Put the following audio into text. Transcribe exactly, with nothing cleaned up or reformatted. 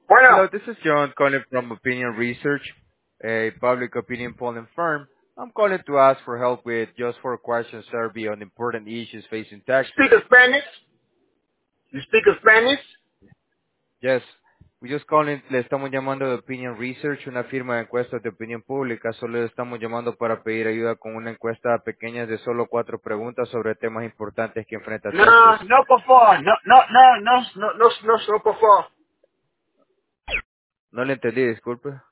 Hello, Bueno, this is John calling from Opinion Research, a public opinion polling firm. I'm calling to ask for help with just four questions survey on important issues facing you Texas. speak Spanish? You speak Spanish? Yes, we just calling, le estamos llamando de Opinion Research, una firma de encuestas de opinión pública. Solo le estamos llamando para pedir ayuda con una encuesta pequeña de solo cuatro preguntas sobre temas importantes que enfrenta No, Texas. no, por favor. No, no, no, no, no, no, no, no, por favor. No le entendí, disculpe.